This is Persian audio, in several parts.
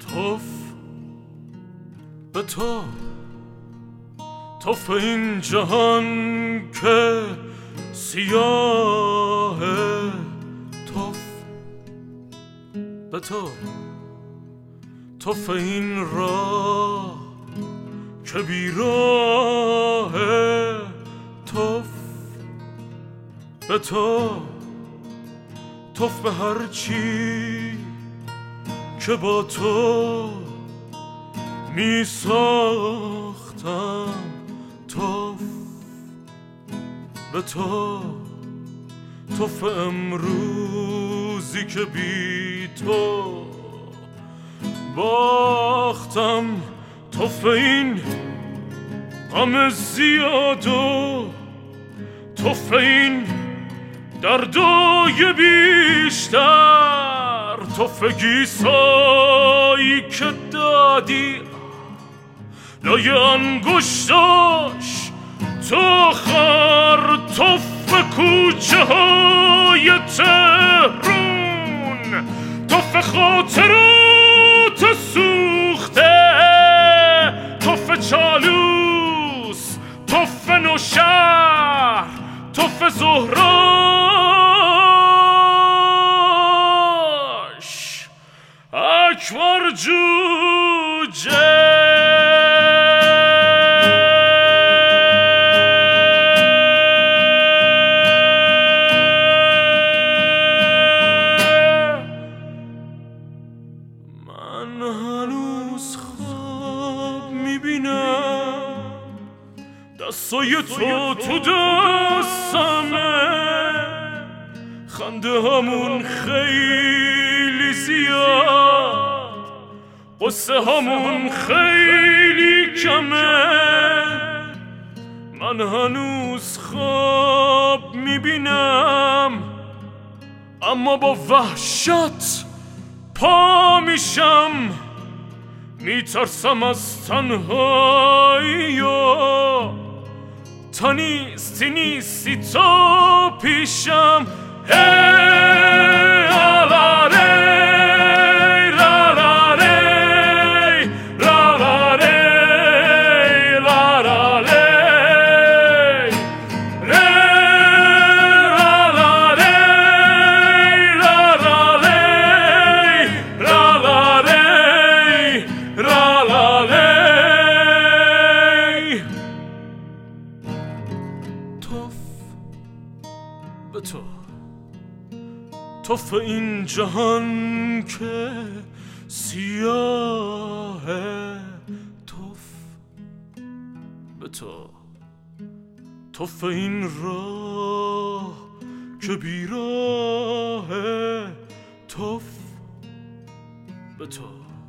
توف به تو، توف این جهان که سیاه، توف به تو، توف این راه که بیراه، توف به تو، توف به هر چی که با تو می ساختم، توف به تو، توف امروزی که بی تو باختم، توف این غم زیاد و توف این دردای بیشتر، توف گیسایی که دادی لای انگشتاش تو خر، توف کوچه های تهرون، توف خاطرات سوخته، توف چالوس، توف نوشهر، توف زهراش، اکبر جوجه. من هنوز خواب میبینم دستای تو تو دستمه، خنده همون خیلی زیاد، قصه همون خیلی کمه. من هنوز خواب میبینم اما با وحشت پا میشم، میترسم از تنهایی و تا نیستی تو پیشم. توف به تو، توف این جهان که سیاه، توف به تو، توف این راه که بیراه، توف به تو،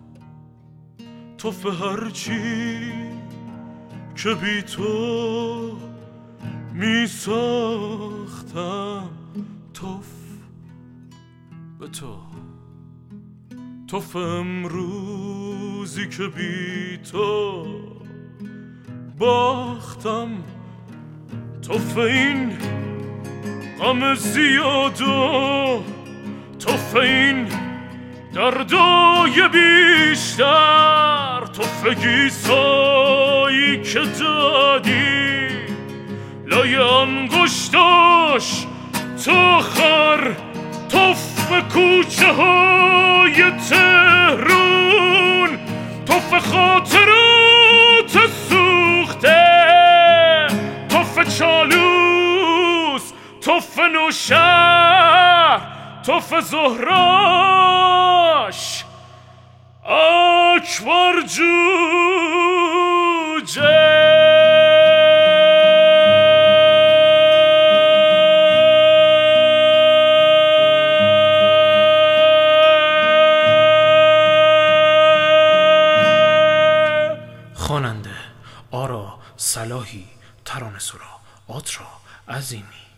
توف هر چی که بی تو می ساختم، توف به تو، توف امروزی که بی تو باختم، توف این غم زیاد و توف این دردای بیشتر، توف گیسایی که دادی لای انگشتاش تو خر، توف کوچه های تهرون، توف خاطرات سوخته، توف چالوس، توف نوشهر، توف زهراش، اکبر جوجه. خواننده: آرا صلاحی، ترانه‌سرا: آترا عظیمی.